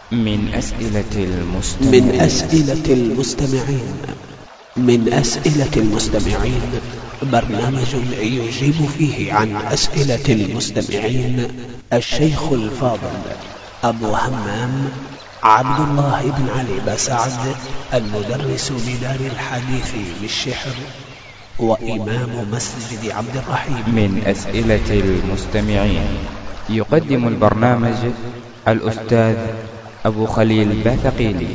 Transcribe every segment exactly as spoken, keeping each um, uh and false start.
من أسئلة المستمعين من أسئلة المستمعين من أسئلة المستمعين برنامج يجيب فيه عن أسئلة المستمعين الشيخ الفاضل أبو همام عبد الله بن علي بسعد، المدرس بدار الحديث بالشحر وإمام مسجد عبد الرحيم. من أسئلة المستمعين يقدم البرنامج الأستاذ أبو خليل باثقيلي.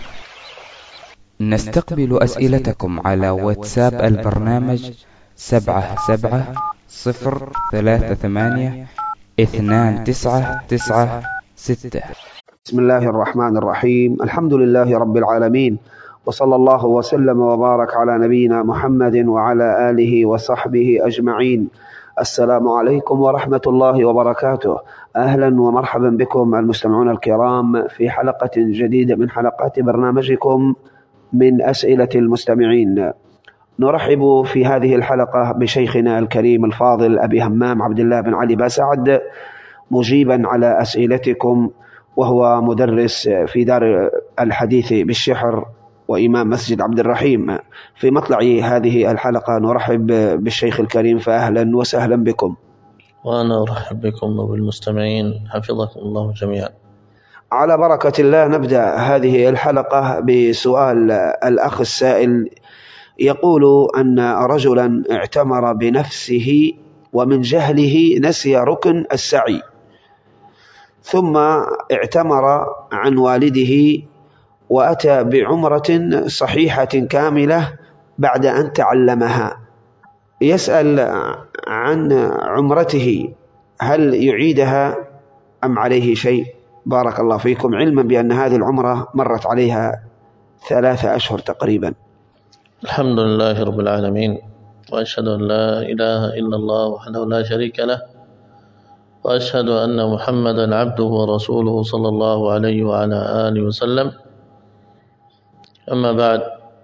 نستقبل أسئلتكم على واتساب البرنامج سبعة سبعة صفر ثلاثة ثمانية اثنان تسعة تسعة ستة. بسم الله الرحمن الرحيم. الحمد لله رب العالمين، وصلى الله وسلم وبارك على نبينا محمد وعلى آله وصحبه أجمعين. السلام عليكم ورحمة الله وبركاته. أهلا ومرحبا بكم المستمعون الكرام في حلقة جديدة من حلقات برنامجكم من أسئلة المستمعين. نرحب في هذه الحلقة بشيخنا الكريم الفاضل أبي همام عبد الله بن علي بسعد، مجيبا على أسئلتكم، وهو مدرس في دار الحديث بالشحر وإمام مسجد عبد الرحيم. في مطلع هذه الحلقة نرحب بالشيخ الكريم، فأهلا وسهلا بكم. وأنا أرحب بكم وبالمستمعين، حفظكم الله جميعا. على بركة الله نبدأ هذه الحلقة بسؤال الأخ السائل، يقول أن رجلا اعتمر بنفسه ومن جهله نسي ركن السعي، ثم اعتمر عن والده وأتى بعمرة صحيحة كاملة بعد أن تعلمها. يسأل عن عمرته، هل يعيدها أم عليه شيء؟ بارك الله فيكم، علما بأن هذه العمرة مرت عليها ثلاثة أشهر تقريبا. الحمد لله رب العالمين، وأشهد أن لا إله إلا الله وحده لا شريك له، وأشهد أن محمدا عبده ورسوله صلى الله عليه وعلى آله وسلم. أما بعد،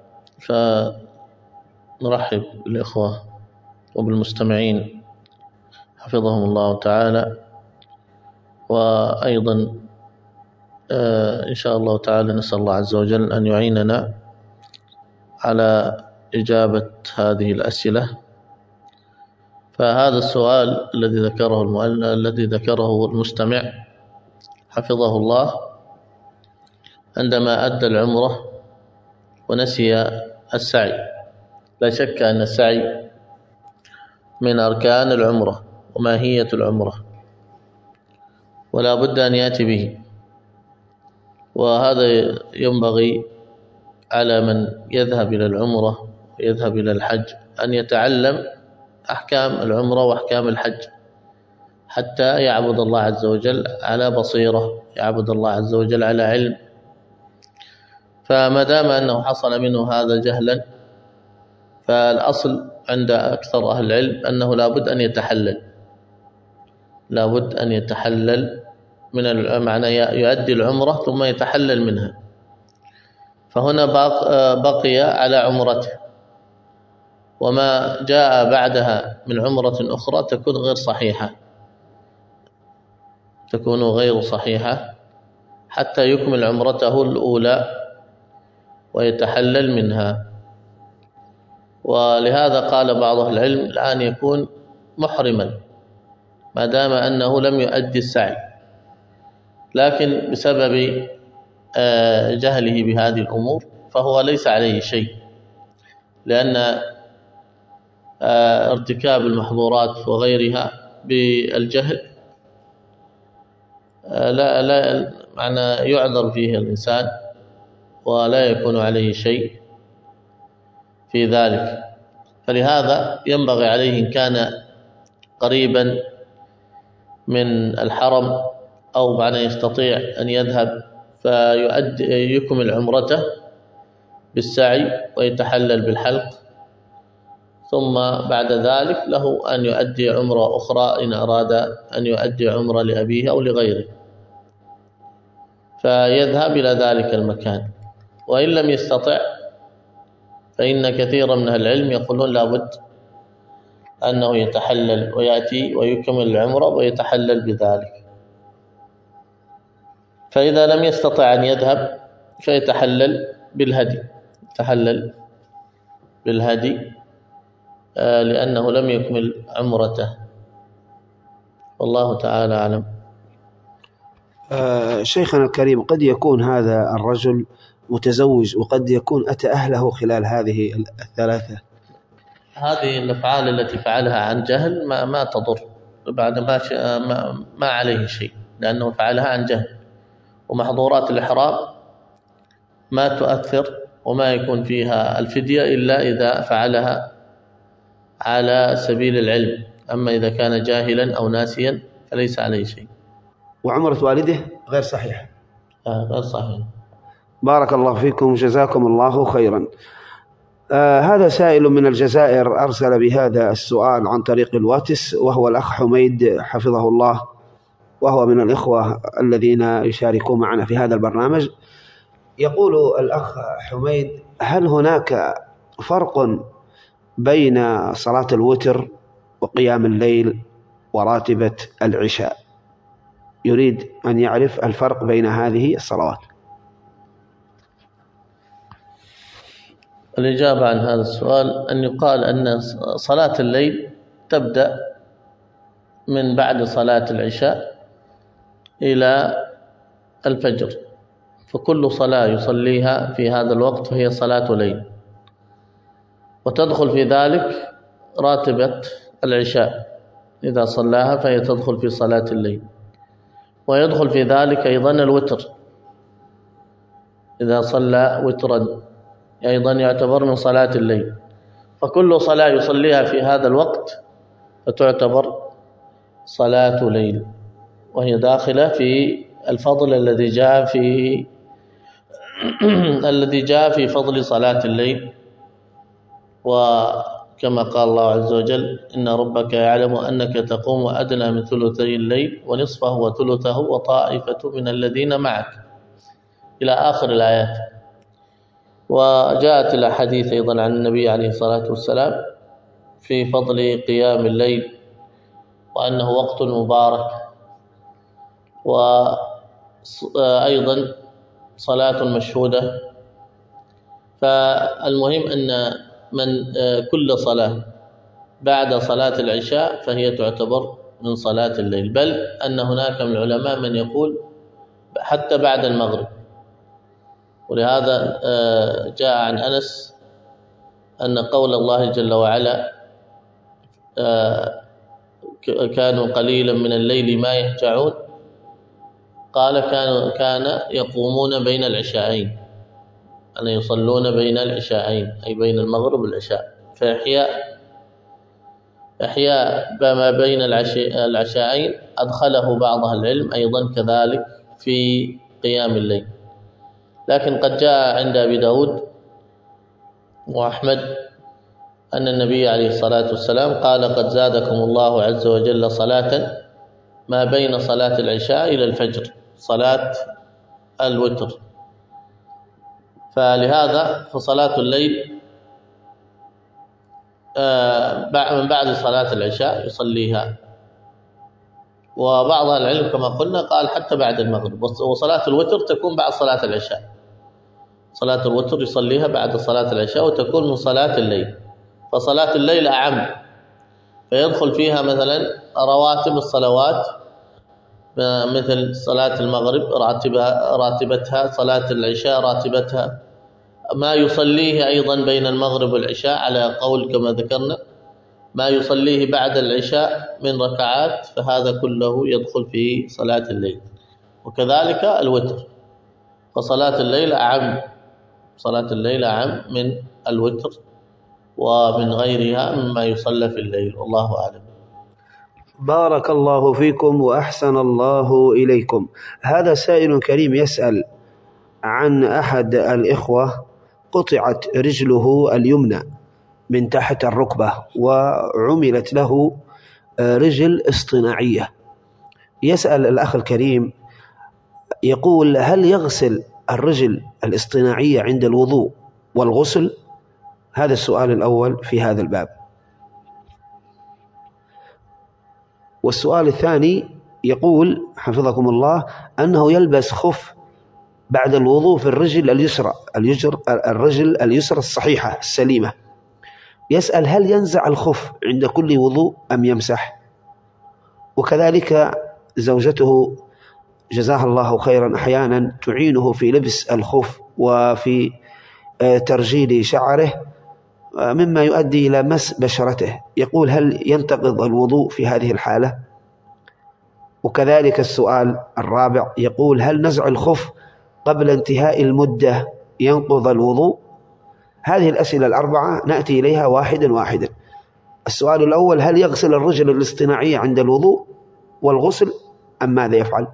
فنرحب بالإخوة وبالمستمعين حفظهم الله تعالى، وأيضا إن شاء الله تعالى نسأل الله عز وجل أن يعيننا على إجابة هذه الأسئلة. فهذا السؤال الذي ذكره المؤلف الذي ذكره المستمع حفظه الله، عندما أدى العمرة ونسي السعي. لا شك أن السعي من أركان العمرة وماهية العمرة، ولا بد أن يأتي به، وهذا ينبغي على من يذهب إلى العمرة ويذهب إلى الحج أن يتعلم أحكام العمرة وأحكام الحج، حتى يعبد الله عز وجل على بصيرة، يعبد الله عز وجل على علم. فما دام أنه حصل منه هذا جهلا، فالأصل عند أكثر أهل العلم أنه لا بد أن يتحلل، لا بد أن يتحلل من المعنى، يؤدي العمرة ثم يتحلل منها. فهنا بقي على عمرته، وما جاء بعدها من عمرة أخرى تكون غير صحيحة، تكون غير صحيحة حتى يكمل عمرته الأولى ويتحلل منها. ولهذا قال بعض أهل العلم الآن يكون محرما ما دام أنه لم يؤدي السعي، لكن بسبب جهله بهذه الأمور فهو ليس عليه شيء، لأن ارتكاب المحظورات وغيرها بالجهل لا لا معنى يعذر فيه الإنسان ولا يكون عليه شيء في ذلك. فلهذا ينبغي عليه إن كان قريبا من الحرم أو معنى يستطيع أن يذهب فيؤدي يكمل عمرته بالسعي ويتحلل بالحلق، ثم بعد ذلك له أن يؤدي عمرة أخرى إن أراد أن يؤدي عمرة لأبيه أو لغيره، فيذهب إلى ذلك المكان. وإن لم يستطع فإن كثيرا من أهل العلم يقولون لابد أنه يتحلل ويأتي ويكمل العمرة ويتحلل بذلك. فإذا لم يستطع أن يذهب فيتحلل بالهدي، يتحلل بالهدي لأنه لم يكمل عمرته، والله تعالى أعلم. آه شيخنا الكريم، قد يكون هذا الرجل متزوج وقد يكون أتى أهله خلال هذه الثلاثة. هذه الأفعال التي فعلها عن جهل ما, ما تضر، بعد ما, ما, ما عليه شيء، لأنه فعلها عن جهل، ومحظورات الإحرام ما تؤثر وما يكون فيها الفدية إلا إذا فعلها على سبيل العلم، أما إذا كان جاهلا أو ناسيا فليس عليه شيء. وعمرة والده غير صحيح. آه غير صحيح. بارك الله فيكم، جزاكم الله خيرا. آه هذا سائل من الجزائر أرسل بهذا السؤال عن طريق الواتس، وهو الأخ حميد حفظه الله، وهو من الإخوة الذين يشاركون معنا في هذا البرنامج. يقول الأخ حميد: هل هناك فرق بين صلاة الوتر وقيام الليل وراتبة العشاء؟ يريد أن يعرف الفرق بين هذه الصلوات. الإجابة عن هذا السؤال أن يقال أن صلاة الليل تبدأ من بعد صلاة العشاء إلى الفجر، فكل صلاة يصليها في هذا الوقت هي صلاة ليل، وتدخل في ذلك راتبة العشاء إذا صلاها فهي تدخل في صلاة الليل، ويدخل في ذلك أيضا الوتر إذا صلى وترا أيضا يعتبر من صلاة الليل، فكل صلاة يصليها في هذا الوقت فتعتبر صلاة ليل، وهي داخلة في الفضل الذي جاء في الذي جاء في فضل صلاة الليل. وكما قال الله عز وجل: إن ربك يعلم أنك تقوم أدنى من ثلثي الليل ونصفه وثلثه وطائفة من الذين معك، إلى آخر الآيات. وجاءت الأحاديث أيضا عن النبي عليه الصلاة والسلام في فضل قيام الليل وأنه وقت مبارك، وأيضا صلاة مشهودة. فالمهم أن من كل صلاة بعد صلاة العشاء فهي تعتبر من صلاة الليل، بل أن هناك من العلماء من يقول حتى بعد المغرب. ولهذا جاء عن أنس أن قول الله جل وعلا: كانوا قليلا من الليل ما يهجعون، قال كانوا كان يقومون بين العشاءين، أن يصلون بين العشاءين أي بين المغرب والعشاء، فإحياء إحياء ما بين العشاءين أدخله بعض أهل العلم أيضا كذلك في قيام الليل. لكن قد جاء عند أبي داود وأحمد أن النبي عليه الصلاة والسلام قال: قد زادكم الله عز وجل صلاة ما بين صلاة العشاء إلى الفجر، صلاة الوتر. فلهذا فصلاة الليل من بعد صلاة العشاء يصليها، وبعض العلم كما قلنا قال حتى بعد المغرب، وصلاة الوتر تكون بعد صلاة العشاء، صلاة الوتر يصليها بعد صلاة العشاء وتكون من صلاة الليل. فصلاة الليل أعم، فيدخل فيها مثلا رواتب الصلوات مثل صلاة المغرب راتبها راتبتها، صلاة العشاء راتبتها، ما يصليه أيضا بين المغرب والعشاء على قول كما ذكرنا، ما يصليه بعد العشاء من ركعات، فهذا كله يدخل في صلاة الليل. وكذلك الوتر، فصلاة الليل أعم، صلاة الليل أعم من الوتر ومن غيرها مما يصلى في الليل، والله أعلم. بارك الله فيكم وأحسن الله إليكم. هذا سائل كريم يسأل عن أحد الإخوة قطعت رجله اليمنى من تحت الركبة وعملت له رجل اصطناعية. يسأل الأخ الكريم يقول: هل يغسل الرجل الاصطناعية عند الوضوء والغسل؟ هذا السؤال الأول في هذا الباب. والسؤال الثاني: يقول حفظكم الله أنه يلبس خف بعد الوضوء في الرجل اليسرى اليجر الرجل اليسرى الصحيحة السليمة. يسأل هل ينزع الخف عند كل وضوء أم يمسح؟ وكذلك زوجته جزاها الله خيرا أحيانا تعينه في لبس الخف وفي ترجيل شعره مما يؤدي إلى مس بشرته. يقول هل ينتقض الوضوء في هذه الحالة؟ وكذلك السؤال الرابع يقول هل نزع الخف قبل انتهاء المدة ينقض الوضوء؟ هذه الأسئلة الأربعة نأتي إليها واحدا واحدا. السؤال الأول هل يغسل الرجل الاصطناعية عند الوضوء والغسل أم ماذا يفعل؟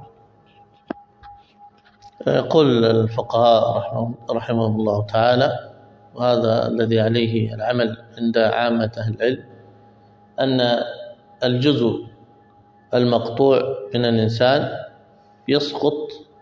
يقول الفقهاء رحمهم الله تعالى، وهذا الذي عليه العمل عند عامة أهل العلم، أن الجزء المقطوع من الإنسان يسقط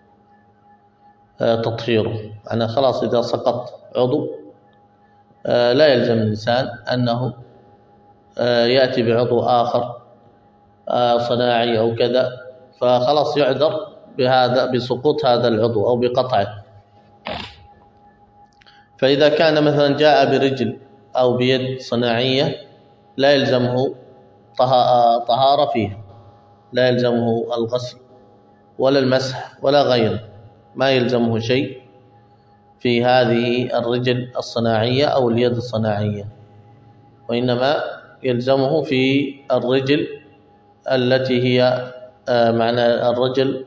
تطهيره. أنا خلاص إذا سقط عضو لا يلزم الإنسان أنه يأتي بعضو آخر صناعي أو كذا، فخلاص يعذر بهذا بسقوط هذا العضو أو بقطعه. فإذا كان مثلا جاء برجل أو بيد صناعية لا يلزمه طهارة فيها، لا يلزمه الغسل ولا المسح ولا غيره، ما يلزمه شيء في هذه الرجل الصناعية أو اليد الصناعية، وإنما يلزمه في الرجل التي هي معنى الرجل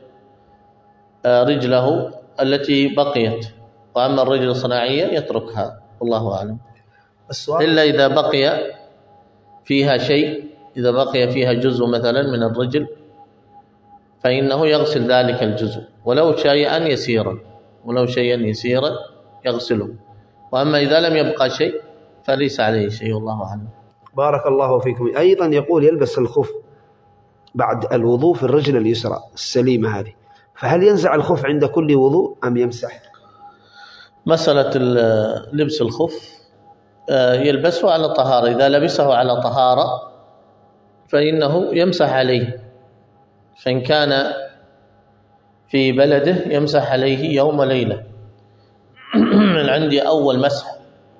رجله التي بقيت، وأما الرجل الصناعية يتركها، والله أعلم. إلا إذا بقي فيها شيء، إذا بقي فيها جزء مثلا من الرجل فإنه يغسل ذلك الجزء ولو شيئا يسيرا، ولو شيئا يسيرا يغسله. وأما إذا لم يبقى شيء فليس عليه شيء، والله أعلم. بارك الله فيكم. أيضا يقول يلبس الخف بعد الوضوء في الرجل اليسرى السليمة هذه، فهل ينزع الخف عند كل وضوء أم يمسح؟ مسألة لبس الخف يلبسه على طهارة، إذا لبسه على طهارة فإنه يمسح عليه، فإن كان في بلده يمسح عليه يوم ليلة. من عندي أول مسح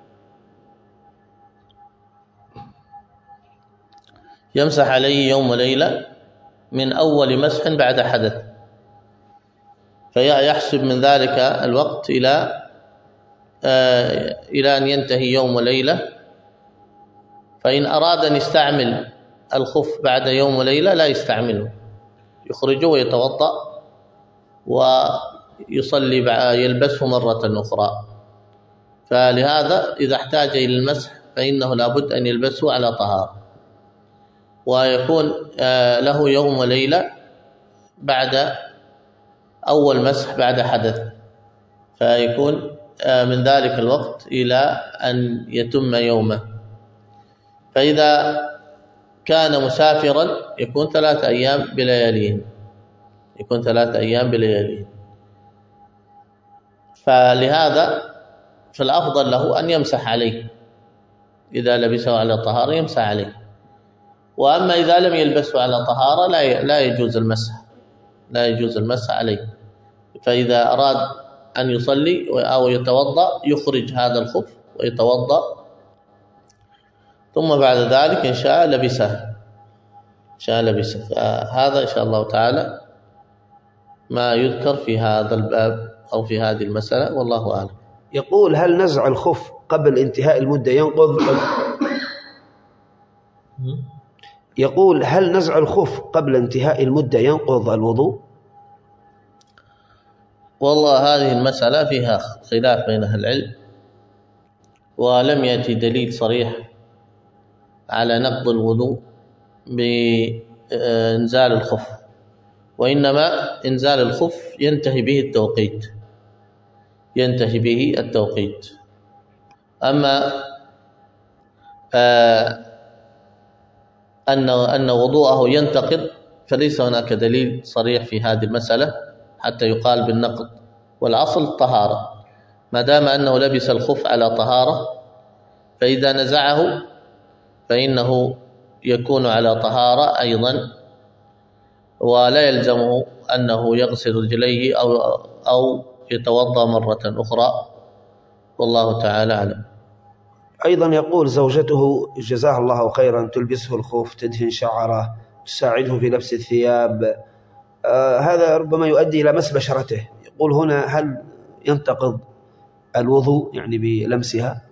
يمسح عليه يوم ليلة من أول مسح بعد حدث، فيحسب من ذلك الوقت إلى إلى أن ينتهي يوم ليلة. فإن أراد أن يستعمل الخف بعد يوم ليلة لا يستعمله، يخرجه ويتوضأ ويصلي يلبسه مرة أخرى. فلهذا إذا احتاج إلى المسح فإنه لابد أن يلبسه على طهارة، ويكون له يوم وليلة بعد أول مسح بعد حدث، فيكون من ذلك الوقت إلى أن يتم يومه. فإذا كان مسافرا يكون ثلاثة أيام بلياليهم، يكون ثلاثة أيام بلياليهم. فلهذا فالأفضل له أن يمسح عليه، إذا لبسه على طهارة يمسح عليه. وأما إذا لم يلبسه على طهارة لا لا يجوز المسح، لا يجوز المسح عليه. فإذا أراد أن يصلي أو يتوضأ يخرج هذا الخف ويتوضأ، ثم بعد ذلك إن شاء لبسه، إن شاء لبسه. فهذا إن شاء الله تعالى ما يذكر في هذا الباب أو في هذه المسألة، والله أعلم. يقول هل نزع الخف قبل انتهاء المدة ينقض؟ يقول هل نزع الخف قبل انتهاء المدة ينقض الوضوء؟ والله هذه المسألة فيها خلاف بين أهل العلم، ولم يأتي دليل صريح على نقض الوضوء بإنزال الخف، وإنما إنزال الخف ينتهي به التوقيت، ينتهي به التوقيت. أما أن أن وضوءه ينتقض فليس هناك دليل صريح في هذه المسألة حتى يقال بالنقض، والأصل الطهارة. ما دام أنه لبس الخف على طهارة فإذا نزعه فإنه يكون على طهارة أيضا، ولا يلزمه أنه يغسل رجليه أو أو يتوضأ مرة أخرى، والله تعالى أعلم. أيضا يقول زوجته جزاها الله خيرا تلبسه الخوف، تدهن شعره، تساعده في لبس الثياب، آه هذا ربما يؤدي إلى مس بشرته. يقول هنا هل ينتقض الوضوء يعني بلمسها؟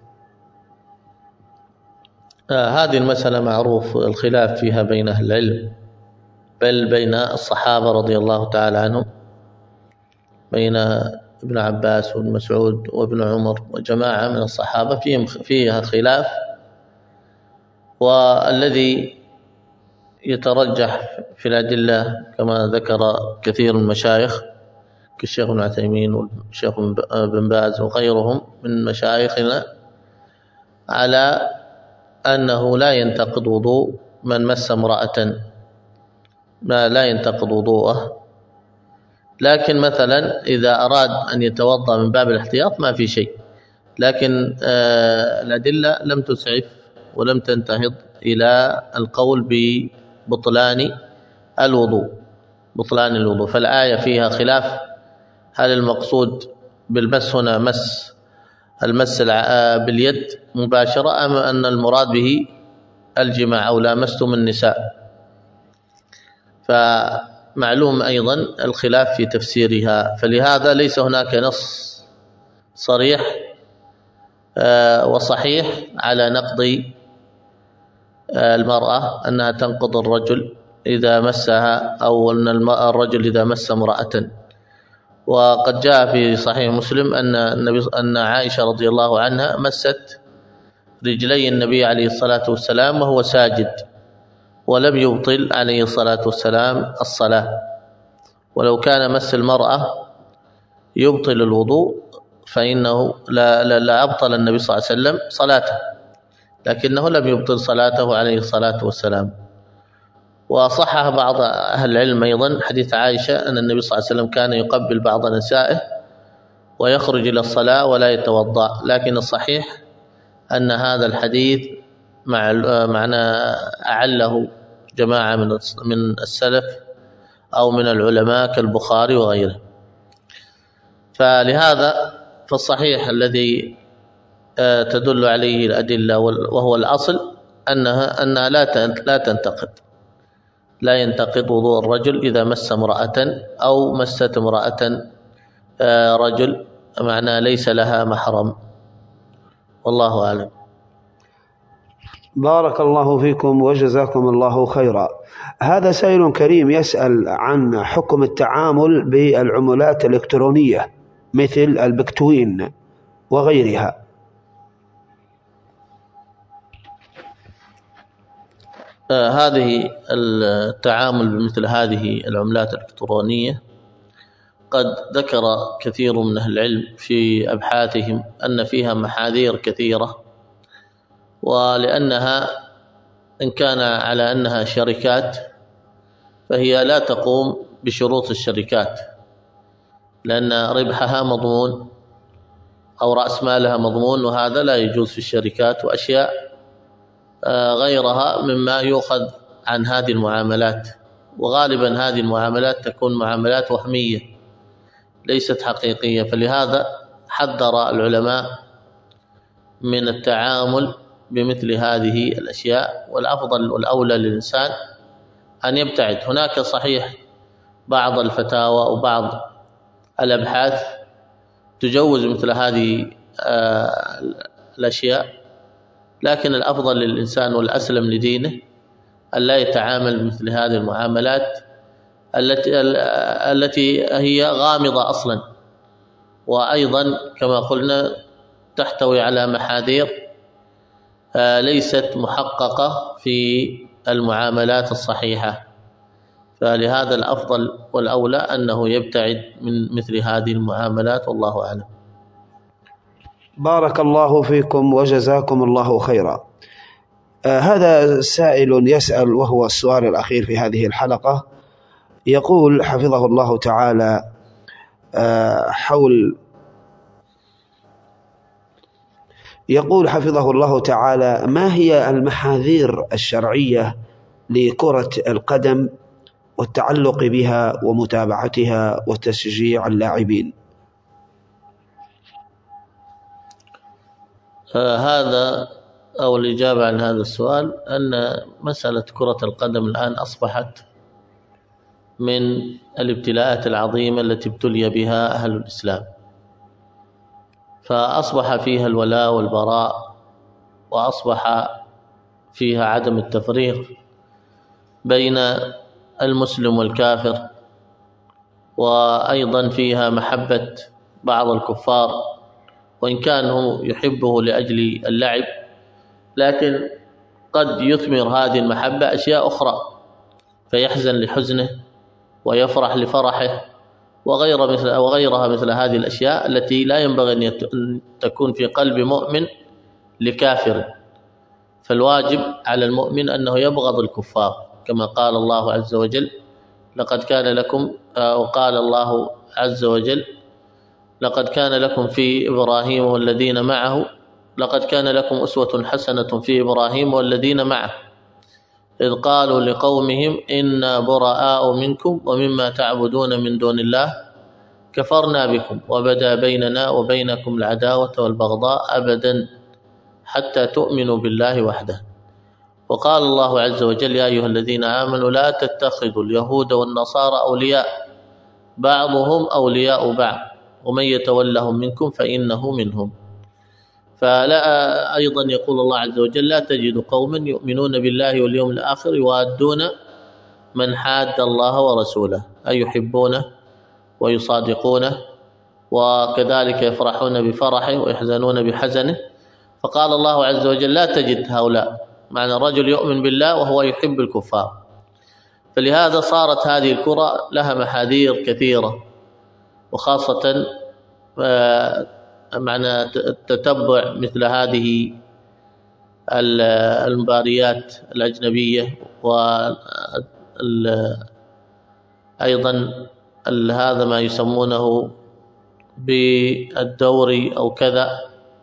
آه هذه المسألة معروف الخلاف فيها بين أهل العلم، بل بين الصحابة رضي الله تعالى عنهم، بين ابن عباس وابن مسعود وابن عمر وجماعة من الصحابة فيهم فيها خلاف. والذي يترجح في الأدلة كما ذكر كثير من المشايخ كالشيخ ابن عثيمين والشيخ بن باز وغيرهم من مشايخنا على أنه لا ينتقض وضوء من مس امرأة، ما لا ينتقض وضوءه، لكن مثلا إذا أراد أن يتوضأ من باب الاحتياط ما في شيء. لكن آه الأدلة لم تسعف ولم تنتهض إلى القول ببطلان الوضوء بطلان الوضوء فالآية فيها خلاف، هل المقصود بالمس هنا مس المس باليد مباشرة أم أن المراد به الجماع أو لامستم النساء؟ فمعلوم أيضا الخلاف في تفسيرها، فلهذا ليس هناك نص صريح وصحيح على نقض المرأة أنها تنقض الرجل إذا مسها أو أن الرجل إذا مس امرأة. وقد جاء في صحيح مسلم أن النبي أن عائشة رضي الله عنها مست رجلي النبي عليه الصلاة والسلام وهو ساجد ولم يبطل عليه الصلاة والسلام الصلاة. ولو كان مس المرأة يبطل الوضوء فإنه لا, لا, لا أبطل النبي صلى الله عليه وسلم صلاته، لكنه لم يبطل صلاته عليه الصلاة والسلام. وصحح بعض أهل العلم أيضا حديث عائشة أن النبي صلى الله عليه وسلم كان يقبل بعض نسائه ويخرج إلى الصلاة ولا يتوضأ، لكن الصحيح أن هذا الحديث مع معنى أعله جماعة من من السلف أو من العلماء كالبخاري وغيره. فلهذا فالصحيح الذي تدل عليه الأدلة وهو الأصل أنها أنها لا لا تنتقد لا ينتقد وضوء الرجل إذا مس امرأة أو مست امرأة رجل، معناه ليس لها محرم، والله أعلم. بارك الله فيكم وجزاكم الله خيرا. هذا سائل كريم يسأل عن حكم التعامل بالعملات الإلكترونية مثل البكتوين وغيرها. آه هذه التعامل بمثل هذه العملات الإلكترونية قد ذكر كثير من أهل العلم في أبحاثهم أن فيها محاذير كثيرة، ولأنها إن كان على أنها شركات فهي لا تقوم بشروط الشركات، لأن ربحها مضمون أو رأس مالها مضمون، وهذا لا يجوز في الشركات. وأشياء غيرها مما يؤخذ عن هذه المعاملات، وغالبا هذه المعاملات تكون معاملات وهمية ليست حقيقية. فلهذا حذر العلماء من التعامل بمثل هذه الأشياء، والأفضل والأولى للإنسان أن يبتعد. هناك صحيح بعض الفتاوى وبعض الأبحاث تجوز مثل هذه الأشياء، لكن الأفضل للإنسان والأسلم لدينه أن لا يتعامل مثل هذه المعاملات التي التي هي غامضة أصلا، وأيضا كما قلنا تحتوي على محاذير ليست محققة في المعاملات الصحيحة. فلهذا الأفضل والأولى أنه يبتعد من مثل هذه المعاملات، والله أعلم. بارك الله فيكم وجزاكم الله خيرا. آه هذا سائل يسأل وهو السؤال الأخير في هذه الحلقة، يقول حفظه الله تعالى آه حول يقول حفظه الله تعالى ما هي المحاذير الشرعية لكرة القدم، والتعلق بها ومتابعتها وتشجيع اللاعبين؟ هذا أو الإجابة عن هذا السؤال أن مسألة كرة القدم الآن أصبحت من الابتلاءات العظيمة التي ابتلي بها أهل الإسلام، فأصبح فيها الولاء والبراء، وأصبح فيها عدم التفريق بين المسلم والكافر، وأيضا فيها محبة بعض الكفار وإن كانوا يحبه لأجل اللعب، لكن قد يثمر هذه المحبة أشياء أخرى فيحزن لحزنه ويفرح لفرحه وغير مثل وغيرها مثل هذه الأشياء التي لا ينبغي أن تكون في قلب مؤمن لكافر. فالواجب على المؤمن أنه يبغض الكفار كما قال الله عز وجل: لقد كان لكم وقال الله عز وجل: لقد كان لكم في إبراهيم والذين معه لقد كان لكم أسوة حسنة في إبراهيم والذين معه إذ قالوا لقومهم إنا براء منكم ومما تعبدون من دون الله كفرنا بكم وبدا بيننا وبينكم العداوة والبغضاء أبدا حتى تؤمنوا بالله وحده. وقال الله عز وجل: يا أيها الذين آمنوا لا تتخذوا اليهود والنصارى أولياء بعضهم أولياء بعض ومن يتولهم منكم فإنه منهم. فلا أيضا يقول الله عز وجل: لا تجد قوما يؤمنون بالله واليوم الآخر يوادون من حاد الله ورسوله، أي يحبونه ويصادقونه وكذلك يفرحون بفرحه ويحزنون بحزنه. فقال الله عز وجل: لا تجد هؤلاء، معنى الرجل يؤمن بالله وهو يحب الكفار. فلهذا صارت هذه الكرة لها محاذير كثيرة، وخاصة معنى تتبع مثل هذه المباريات الأجنبية، وأيضا هذا ما يسمونه بالدوري أو كذا،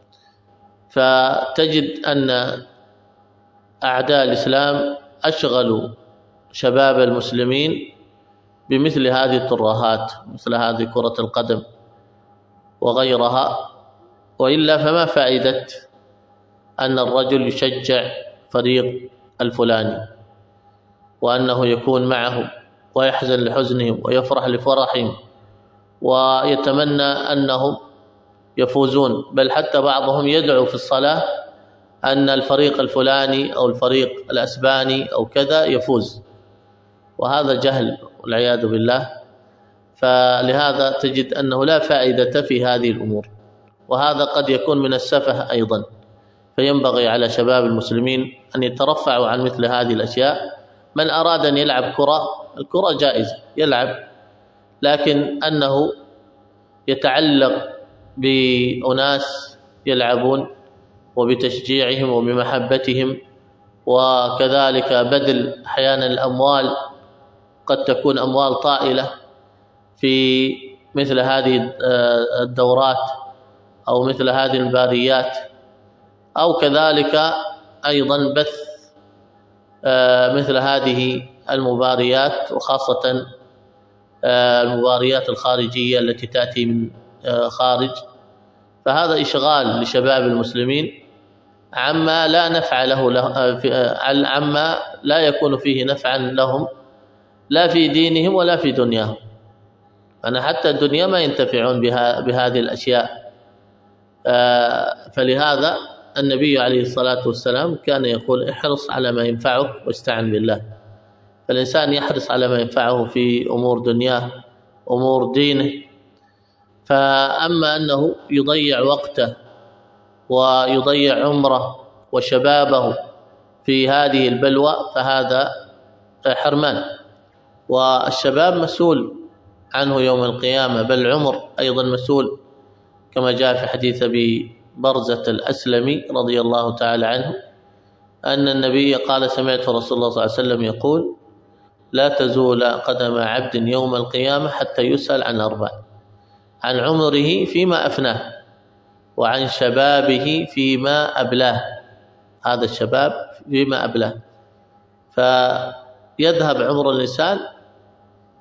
فتجد أن أعداء الإسلام أشغلوا شباب المسلمين بمثل هذه الترهات، مثل هذه كرة القدم وغيرها، وإلا فما فائدة أن الرجل يشجع فريق الفلاني وأنه يكون معهم ويحزن لحزنهم ويفرح لفرحهم ويتمنى أنهم يفوزون، بل حتى بعضهم يدعو في الصلاة أن الفريق الفلاني أو الفريق الأسباني أو كذا يفوز، وهذا جهل والعياذ بالله. فلهذا تجد أنه لا فائدة في هذه الأمور، وهذا قد يكون من السفه أيضا. فينبغي على شباب المسلمين أن يترفعوا عن مثل هذه الأشياء. من أراد أن يلعب كرة، الكرة جائزة يلعب، لكن أنه يتعلق بأناس يلعبون وبتشجيعهم وبمحبتهم، وكذلك بذل أحيانا الأموال، قد تكون أموال طائلة في مثل هذه الدورات أو مثل هذه المباريات، أو كذلك أيضا بث مثل هذه المباريات، وخاصة المباريات الخارجية التي تأتي من خارج. فهذا إشغال لشباب المسلمين عما لا نفع له عما لا يكون فيه نفعا لهم لا في دينهم ولا في دنياهم. أنا حتى الدنيا ما ينتفعون بها بهذه الأشياء. فلهذا النبي عليه الصلاة والسلام كان يقول: احرص على ما ينفعك واستعن بالله. فالإنسان يحرص على ما ينفعه في أمور دنياه أمور دينه. فأما أنه يضيع وقته ويضيع عمره وشبابه في هذه البلوى فهذا حرمان، والشباب مسؤول عنه يوم القيامة، بل العمر أيضا مسؤول، كما جاء في حديث أبي برزة الأسلمي رضي الله تعالى عنه أن النبي قال: سمعت رسول الله صلى الله عليه وسلم يقول: لا تزول قدم عبد يوم القيامة حتى يسأل عن أربع: عن عمره فيما أفناه، وعن شبابه فيما أبلاه. هذا الشباب فيما أبلاه، فيذهب عمر الإنسان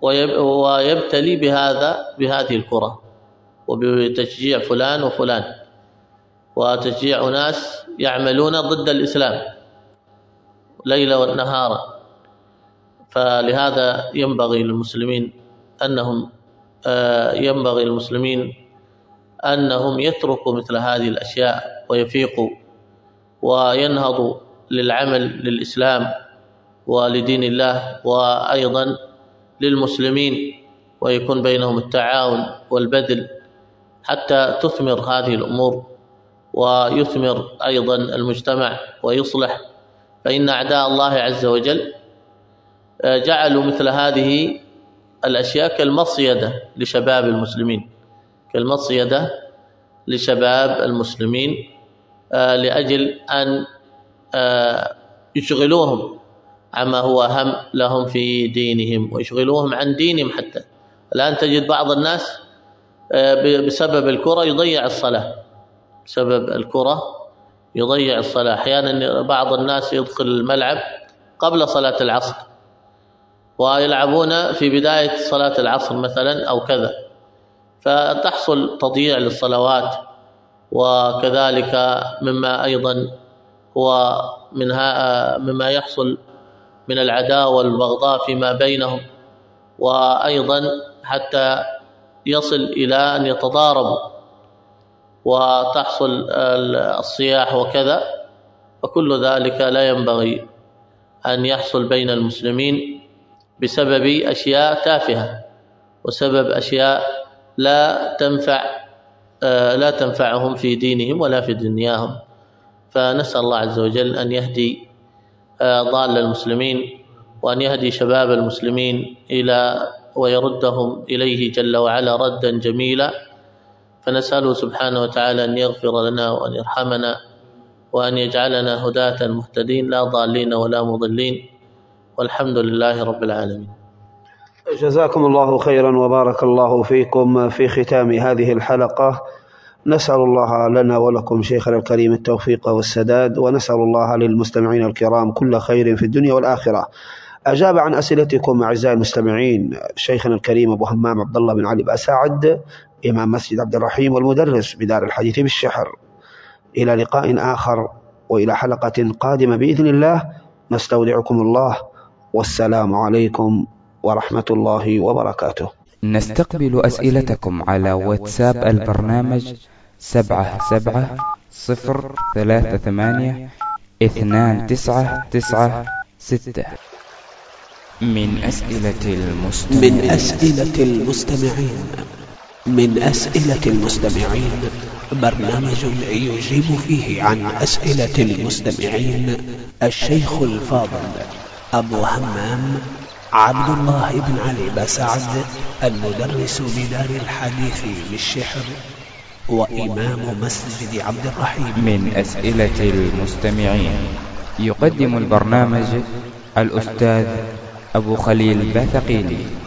ويبتلي بهذا بهذه الكرة وبتشجيع فلان وفلان وتشجيع ناس يعملون ضد الإسلام ليلا ونهارا. فلهذا ينبغي للمسلمين أنهم ينبغي للمسلمين أنهم يتركوا مثل هذه الأشياء ويفيقوا وينهضوا للعمل للإسلام ولدين الله وأيضا للمسلمين، ويكون بينهم التعاون والبذل حتى تثمر هذه الأمور ويثمر أيضا المجتمع ويصلح. فإن أعداء الله عز وجل جعلوا مثل هذه الأشياء كالمصيدة لشباب المسلمين كالمصيدة لشباب المسلمين لأجل أن يشغلوهم عما هو أهم لهم في دينهم ويشغلوهم عن دينهم. حتى الآن تجد بعض الناس بسبب الكرة يضيع الصلاة بسبب الكرة يضيع الصلاة. أحيانا بعض الناس يدخل الملعب قبل صلاة العصر ويلعبون في بداية صلاة العصر مثلا أو كذا، فتحصل تضييع للصلوات. وكذلك مما أيضا هو منها مما يحصل من العداوة والبغضاء فيما بينهم، وأيضا حتى يصل إلى أن يتضاربوا وتحصل الصياح وكذا. فكل ذلك لا ينبغي أن يحصل بين المسلمين بسبب أشياء تافهة وسبب أشياء لا تنفع لا تنفعهم في دينهم ولا في دنياهم. فنسأل الله عز وجل أن يهدي ضال المسلمين وأن يهدي شباب المسلمين إلى ويردهم إليه جل وعلا ردا جميلا. فنسأله سبحانه وتعالى أن يغفر لنا وأن يرحمنا وأن يجعلنا هداة مهتدين لا ضالين ولا مضلين، والحمد لله رب العالمين. جزاكم الله خيرا وبارك الله فيكم. في ختام هذه الحلقة نسأل الله لنا ولكم شيخنا الكريم التوفيق والسداد، ونسأل الله للمستمعين الكرام كل خير في الدنيا والآخرة. أجاب عن أسئلتكم أعزائي المستمعين شيخنا الكريم أبو همام عبد الله بن علي بأساعد إمام مسجد عبد الرحيم والمدرس بدار الحديث بالشحر. إلى لقاء آخر وإلى حلقة قادمة بإذن الله، نستودعكم الله والسلام عليكم ورحمة الله وبركاته. نستقبل أسئلتكم على واتساب البرنامج سبعة سبعة صفر ثلاثة ثمانية اثنان تسعة تسعة ستة. من أسئلة المستمعين من أسئلة المستمعين من أسئلة المستمعين برنامج يجيب فيه عن أسئلة المستمعين الشيخ الفاضل أبو همام عبد الله بن علي بأساعد المدرس بدار الحديث بالشحر وإمام مسجد عبد الرحيم. من أسئلة المستمعين يقدم البرنامج الأستاذ أبو خليل باثقيلي.